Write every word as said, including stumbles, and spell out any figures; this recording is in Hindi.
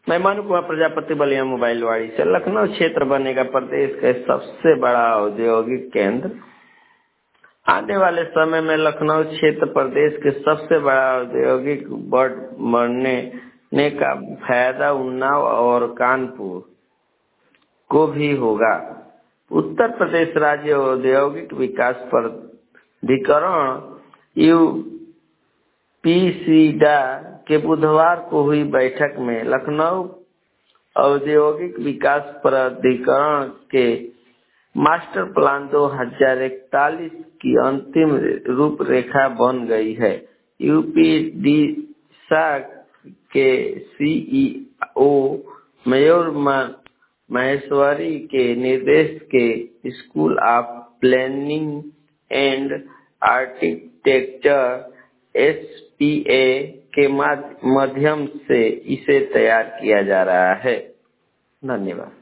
मैं मनु कुमार प्रजापति बलिया मोबाइल वाड़ी से। लखनऊ क्षेत्र बनेगा प्रदेश का सबसे बड़ा औद्योगिक केंद्र। आने वाले समय में लखनऊ क्षेत्र प्रदेश के सबसे बड़ा औद्योगिक बड़ बनने का फायदा उन्नाव और कानपुर को भी होगा। उत्तर प्रदेश राज्य औद्योगिक विकास प्राधिकरण यूपीसीडा के बुधवार को हुई बैठक में लखनऊ औद्योगिक विकास प्राधिकरण के मास्टर प्लान दो हज़ार इकतालीस की अंतिम रूपरेखा बन गई है। यूपीडीसा के सीईओ मयूर महेश्वरी के निर्देश के school of planning and architecture SPA के माध्यम से इसे तैयार किया जा रहा है। धन्यवाद।